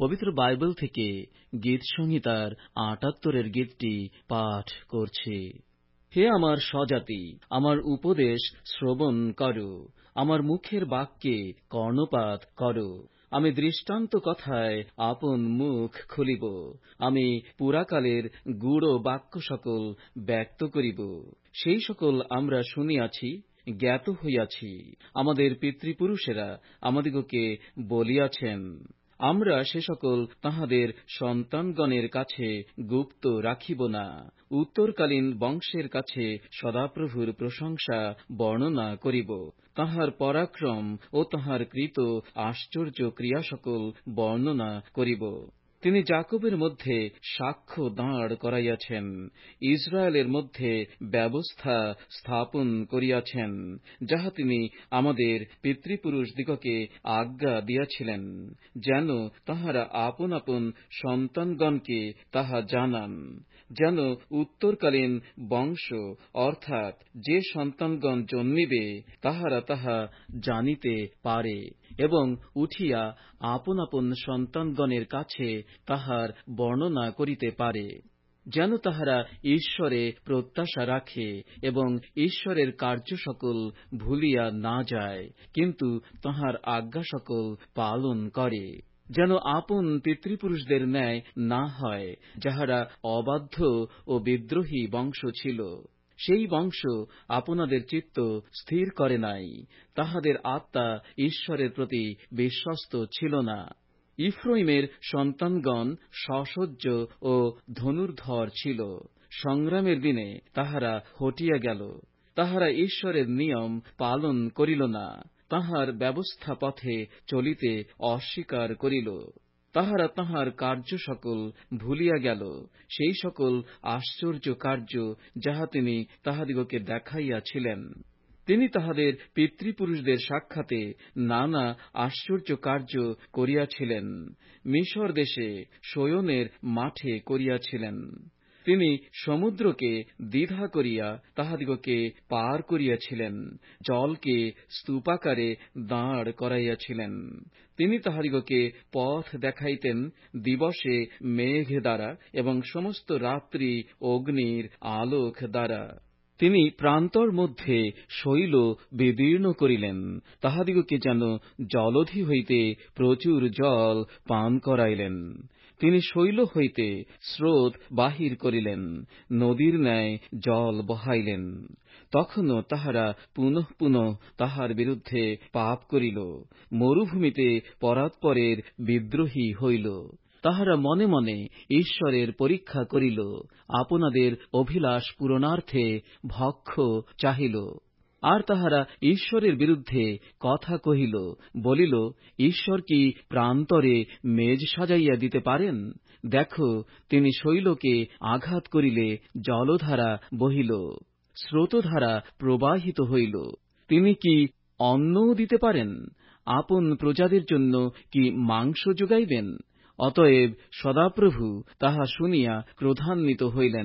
পবিত্র বাইবেল থেকে গীত সংহিতার ৭৮-এর গীতটি পাঠ করছি। হে আমার স্বজাতি, আমার উপদেশ শ্রবণ করো, আমার মুখের বাক্যে কর্ণপাত করো। আমি দৃষ্টান্ত কথায় আপন মুখ খুলিব, আমি পুরাকালের গূঢ় বাক্য সকল ব্যক্ত করিব। সেই সকল আমরা শুনিয়াছি, জ্ঞাত হইয়াছি, আমাদের পিতৃপুরুষেরা আমাদিগকে বলিয়াছেন। আমরা সে সকল তাঁহাদের সন্তানগণের কাছে গুপ্ত রাখিব না। উত্তরকালীন বংশের কাছে সদাপ্রভুর প্রশংসা বর্ণনা করিব, তাঁহার পরাক্রম ও তাঁহার কৃত আশ্চর্য ক্রিয়া সকল বর্ণনা করিব। তিনি যাকবের মধ্যে সাক্ষ্য দাঁড় করাইয়াছেন, ইসরায়েলের মধ্যে ব্যবস্থা স্থাপন করিয়াছেন, যাহা তিনি আমাদের পিতৃপুরুষদিগকে আজ্ঞা দিয়াছিলেন, যেন তাঁহারা আপন আপন সন্তানগণকে তাহা জানান, যেন উত্তরকালীন বংশ অর্থাৎ যে সন্তানগণ জন্মিবে তাহারা তাহা জানিতে পারে এবং উঠিয়া আপন আপন সন্তানগণের কাছে তাহার বর্ণনা করিতে পারে, যেন তাহারা ঈশ্বরে প্রত্যাশা রাখে এবং ঈশ্বরের কার্য সকল ভুলিয়া না যায়, কিন্তু তাঁহার আজ্ঞা সকল পালন করে, যেন আপন পিতৃপুরুষদের ন্যায় না হয়, যাহারা অবাধ্য ও বিদ্রোহী বংশ ছিল। সেই বংশ আপনাদের চিত্ত স্থির করে নাই, তাহাদের আত্মা ঈশ্বরের প্রতি বিশ্বস্ত ছিল না। ইফ্রাইমের সন্তানগণ সশস্ত্র ও ধনুর্ধর ছিল, সংগ্রামের দিনে তাহারা হটিয়া গেল। তাহারা ঈশ্বরের নিয়ম পালন করিল না, তাঁহার ব্যবস্থা পথে চলিতে অস্বীকার করিল। তাহারা তাঁহার কার্য সকল ভুলিয়া গেল, সেই সকল আশ্চর্য কার্য যাহা তিনি তাহাদিগকে দেখাইয়াছিলেন। তিনি তাহাদের পিতৃপুরুষদের সাক্ষাতে নানা আশ্চর্য কার্য করিয়াছিলেন, মিশর দেশে সোয়নের মাঠে করিয়াছিলেন। তিনি সমুদ্রকে দ্বিধা করিয়া তাহাদিগকে পার করিয়াছিলেন, জলকে স্তূপাকারে দাঁড় করাইয়াছিলেন। তিনি তাহাদিগকে পথ দেখাইতেন দিবসে মেঘ দ্বারা এবং সমস্ত রাত্রি অগ্নির আলোক দ্বারা। তিনি প্রান্তর মধ্যে শৈল বিদীর্ণ করিলেন, তাহাদিগকে যেন জলধি হইতে প্রচুর জল পান করাইলেন। তিনি শৈল হইতে স্রোত বাহির করিলেন, নদীর ন্যায় জল বহাইলেন। তখনও তাহারা পুনঃ পুনঃ তাহার বিরুদ্ধে পাপ করিল, মরুভূমিতে পরাৎপরের বিদ্রোহী হইল। তাহারা মনে মনে ঈশ্বরের পরীক্ষা করিল, আপনাদের অভিলাষ পূরণার্থে ভক্ষ চাহিল। আর তাহারা ঈশ্বরের বিরুদ্ধে কথা কহিল, বলিল, ঈশ্বর কি প্রান্তরে মেজ সাজাইয়া দিতে পারেন? দেখো, তিনি শৈলকে আঘাত করিলে জলধারা বহিল, স্রোতধারা প্রবাহিত হইল। তিনি কি অন্নও দিতে পারেন? আপন প্রজাদের জন্য কি মাংস যোগাইবেন? অতএব সদাপ্রভু তাহা শুনিয়া ক্রোধান্বিত হইলেন।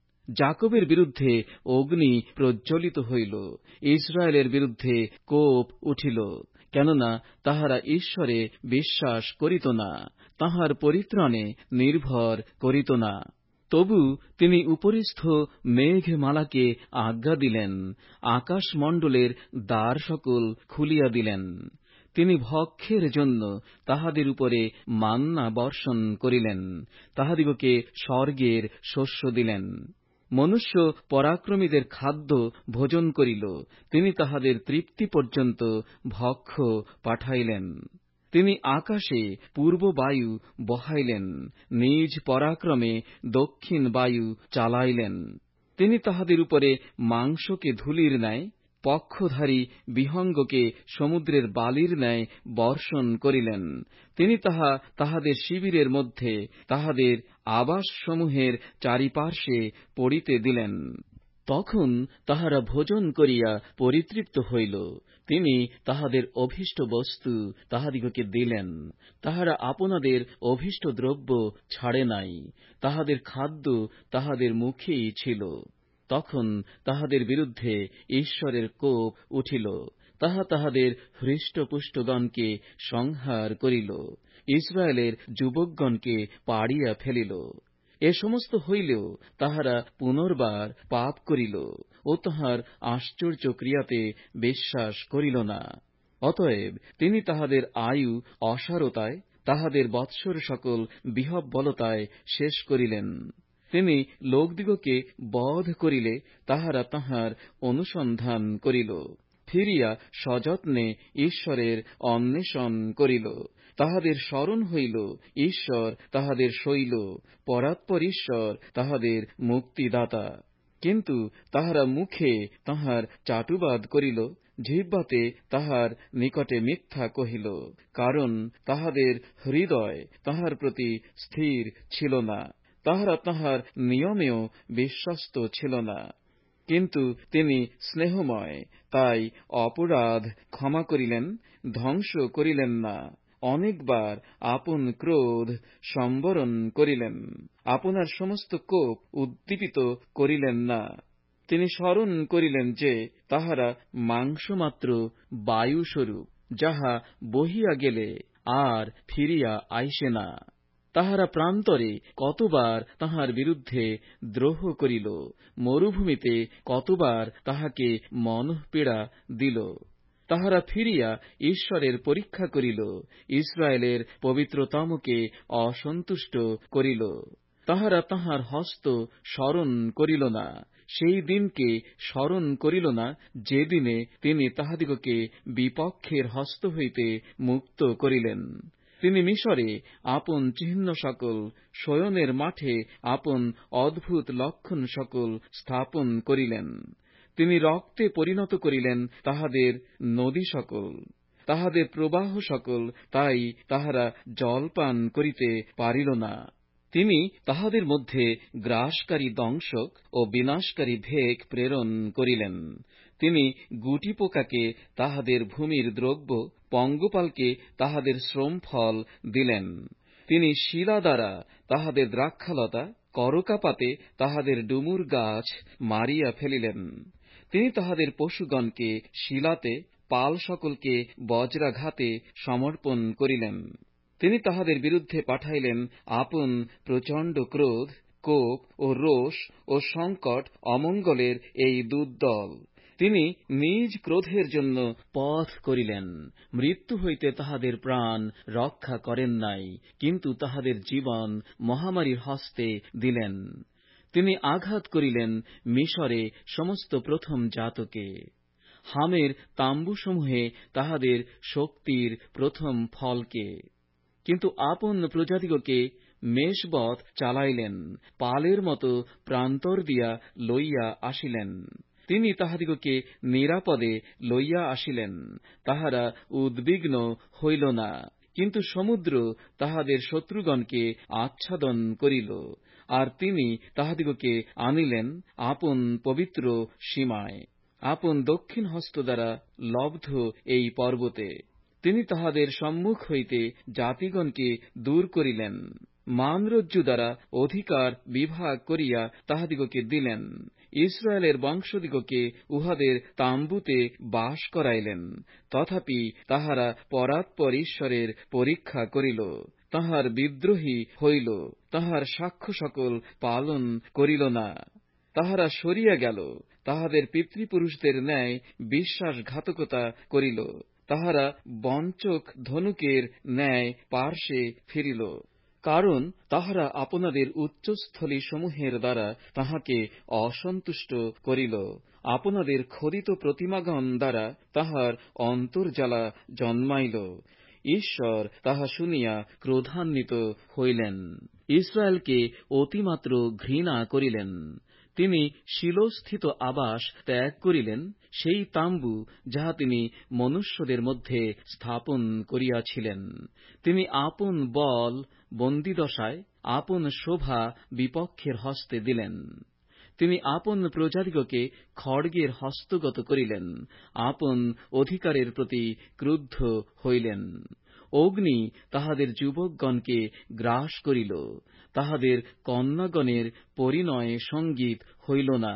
যাকবের বিরুদ্ধে অগ্নি প্রজ্বলিত হইল, ইসরায়েলের বিরুদ্ধে কোপ উঠিল, কেননা তাহারা ঈশ্বরে বিশ্বাস করিত না, তাঁহার পরিত্রাণে নির্ভর করিত না। তবু তিনি উপরিস্থ মেঘমালাকে আজ্ঞা দিলেন, আকাশমণ্ডলের দ্বার সকল খুলিয়া দিলেন। তিনি ভক্ষের জন্য তাহাদের উপরে মান্না বর্ষণ করিলেন, তাহাদিগকে স্বর্গের শস্য দিলেন। মনুষ্য পরাক্রমীদের খাদ্য ভোজন করিল, তিনি তাহাদের তৃপ্তি পর্যন্ত ভক্ষ পাঠাইলেন। তিনি আকাশে পূর্ব বায়ু বহাইলেন, নিজ পরাক্রমে দক্ষিণ বায়ু চালাইলেন। তিনি তাহাদের উপরে মাংসকে ধূলির ন্যায়, পক্ষধারী বিহঙ্গকে সমুদ্রের বালির ন্যায় বর্ষণ করিলেন। তিনি তাহাদের শিবিরের মধ্যে, তাহাদের আবাসসমূহের চারিপার্শ্বে পড়িতে দিলেন। তখন তাহারা ভোজন করিয়া পরিতৃপ্ত হইল। তিনি তাহাদের অভীষ্ট বস্তু তাহাদিগকে দিলেন। তাহারা আপনাদের অভীষ্ট দ্রব্য ছাড়ে নাই, তাহাদের খাদ্য তাহাদের মুখেই ছিল। তখন তাহাদের বিরুদ্ধে ঈশ্বরের কোপ উঠিল, তাহা তাহাদের হৃষ্টপুষ্টগণকে সংহার করিল। ইসরায়েলের যুবকগণকে পাড়িয়া ফেলিল। এ সমস্ত হইলেও তাহারা পুনর্বার পাপ করিল ও তাহার আশ্চর্য ক্রিয়াতে বিশ্বাস করিল না। অতএব তিনি তাহাদের আয়ু অসারতায়, তাহাদের বৎসর সকল বিহ্বলতায় শেষ করিলেন। তিনি লোকদিগকে বধ করিলে তাহারা তাহার অনুসন্ধান করিল, ফিরিয়া সযত্নে ঈশ্বরের অন্বেষণ করিল। তাহাদের স্মরণ হইল ঈশ্বর তাহাদের শৈল, পরাৎপর ঈশ্বর তাহাদের মুক্তিদাতা। কিন্তু তাহারা মুখে তাহার চাটুবাদ করিল, জিহ্বাতে তাহার নিকটে মিথ্যা কহিল, কারণ তাহাদের হৃদয় তাহার প্রতি স্থির ছিল না, তাহারা তাহার নিয়মেও বিশ্বস্ত ছিল না। কিন্তু তিনি স্নেহময়, তাই অপরাধ ক্ষমা করিলেন, ধ্বংস করিলেন না। অনেকবার আপন ক্রোধ সম্বরণ করিলেন, আপনার সমস্ত কোপ উদ্দীপিত করিলেন না। তিনি স্মরণ করিলেন যে তাহারা মাংসমাত্র বায়ুস্বরূপ, যাহা বহিয়া গেলে আর ফিরিয়া আইসে না। তাহারা প্রান্তরে কতবার তাহার বিরুদ্ধে দ্রোহ করিল, মরুভূমিতে কতবার তাহাকে মনঃপীড়া দিল। তাহারা ফিরিয়া ঈশ্বরের পরীক্ষা করিল, ইসরায়েলের পবিত্রতমকে অসন্তুষ্ট করিল। তাহারা তাহার হস্ত স্মরণ করিল না, সেই দিনকে স্মরণ করিল না, যেদিনে তিনি তাহাদিগকে বিপক্ষের হস্ত হইতে মুক্ত করিলেন। তিনি মিশরে আপন চিহ্ন সকল, শোয়নের মাঠে আপন অদ্ভুত লক্ষণ সকল স্থাপন করিলেন। তিনি রক্তে পরিণত করিলেন তাহাদের নদী সকল, তাহাদের প্রবাহ সকল, তাই তাহারা জলপান করিতে পারিল না। তিনি তাহাদের মধ্যে গ্রাসকারী দংশক ও বিনাশকারী ভেক প্রেরণ করিলেন। তিনি গুটিপোকাকে তাহাদের ভূমির দ্রব্য, পঙ্গপালকে তাহাদের শ্রমফল দিলেন। তিনি শিলা দ্বারা তাহাদের দ্রাক্ষালতা, করকাপাতে তাহাদের ডুমুর গাছ মারিয়া ফেলিলেন। তিনি তাহাদের পশুগণকে শিলাতে, পাল সকলকে বজ্রাঘাতে সমর্পণ করিলেন। তিনি তাহাদের বিরুদ্ধে পাঠাইলেন আপন প্রচণ্ড ক্রোধ, কোপ ও রোষ ও সংকট, অমঙ্গলের এই দুর্দল। তিনি নিজ ক্রোধের জন্য পথ করিলেন, মৃত্যু হইতে তাহাদের প্রাণ রক্ষা করেন নাই, কিন্তু তাহাদের জীবন মহামারীর হস্তে দিলেন। তিনি আঘাত করিলেন মিশরে সমস্ত প্রথম জাতকে, হামের তাম্বুসমূহে তাহাদের শক্তির প্রথম ফলকে। কিন্তু আপন প্রজাদিগকে মেষবৎ চালাইলেন, পালের মতো প্রান্তর দিয়া লইয়া আসিলেন। তিনি তাহাদিগকে নিরাপদে লইয়া আসিলেন, তাহারা উদ্বিগ্ন হইল না। কিন্তু সমুদ্র তাহাদের শত্রুগণকে আচ্ছাদন করিল, আর তিনি তাহাদিগকে আনিলেন আপন পবিত্র সীমায়, আপন দক্ষিণ হস্ত দ্বারা লব্ধ এই পর্বতে। তিনি তাহাদের সম্মুখ হইতে জাতিগণকে দূর করিলেন, মানরজ্জু দ্বারা অধিকার বিভাগ করিয়া তাহাদিগকে দিলেন। ইসরায়েলের বংশদিগকে উহাদের তাম্বুতে বাস করাইলেন। তথাপি তাহারা পরাৎপর ঈশ্বরের পরীক্ষা করিল, তাহার বিদ্রোহী হইল, তাহার সাক্ষ্য সকল পালন করিল না। তাহারা সরিয়া গেল, তাহাদের পিতৃপুরুষদের ন্যায় বিশ্বাসঘাতকতা করিল। তাহারা বঞ্চক ধনুকের ন্যায় পার্শ্বে ফিরিল, কারণ তাহারা আপনাদের উচ্চস্থলী সমূহের দ্বারা তাহাকে অসন্তুষ্ট করিল, আপনাদের খোদিত প্রতিমাগণ দ্বারা তাহার অন্তর্জ্বালা জন্মাইল। ঈশ্বর তাহা শুনিয়া ক্রোধান্বিত হইলেন, ইসরায়েলকে অতিমাত্র ঘৃণা করিলেন। তিনি শিলোস্থিত আবাস ত্যাগ করিলেন, সেই তাম্বু যাহা তিনি মনুষ্যদের মধ্যে স্থাপন করিয়াছিলেন। তিনি আপন বল বন্দীদশায়, আপন শোভা বিপক্ষের হস্তে দিলেন। তিনি আপন প্রজাদিগকে খড়গের হস্তগত করিলেন, আপন অধিকারের প্রতি ক্রুদ্ধ হইলেন। অগ্নি তাহাদের যুবকগণকে গ্রাস করিল, তাহাদের কন্যাগণের পরিণয় সঙ্গীত হইল না।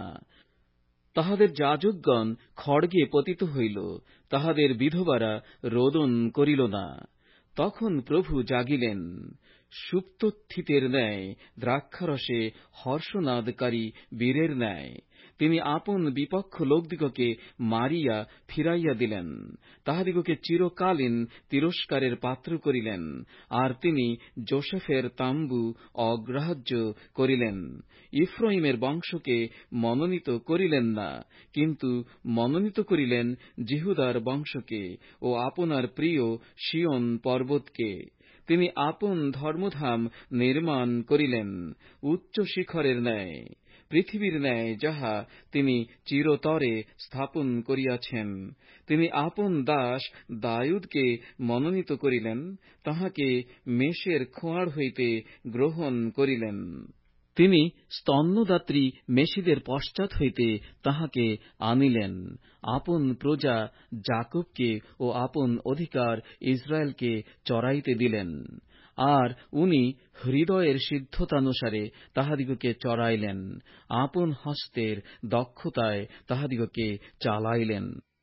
তাহাদের যাজকগণ খড়গে পতিত হইল, তাহাদের বিধবারা রোদন করিল না। তখন প্রভু জাগিলেন, সুপ্তোত্থিতের ন্যায়, দ্রাক্ষারসে হর্ষনাদকারী বীরের ন্যায়। তিনি আপন বিপক্ষ লোকদিগকে মারিয়া ফিরাইয়া দিলেন, তাহাদিগকে চিরকালীন তিরস্কারের পাত্র করিলেন। আর তিনি যোসেফের তাম্বু অগ্রাহ্য করিলেন। ইফ্রাইমের বংশকে মনোনীত করিলেন না, কিন্তু মনোনীত করিলেন জিহুদার বংশকে ও আপনার প্রিয় সিয়ন পর্বতকে। তিনি আপন ধর্মধাম নির্মাণ করিলেন, উচ্চ শিখরের ন্যায়, পৃথিবীর ন্যায়, যাহা তিনি চিরতরে স্থাপন করিয়াছেন। তিনি আপন দাস দায়ুদকে মনোনীত করিলেন, তাহাকে মেষের খোঁয়াড় হইতে গ্রহণ করিলেন। তিনি স্তন্যদাত্রী মেষীদের পশ্চাৎ হইতে তাহাকে আনিলেন, আপন প্রজা যাকবকে ও আপন অধিকার ইসরায়েলকে চরাইতে দিলেন। আর উনি হৃদয়ের সিদ্ধতানুসারে তাহাদিগকে চরাইলেন, আপন হস্তের দক্ষতায় তাহাদিগকে চালাইলেন।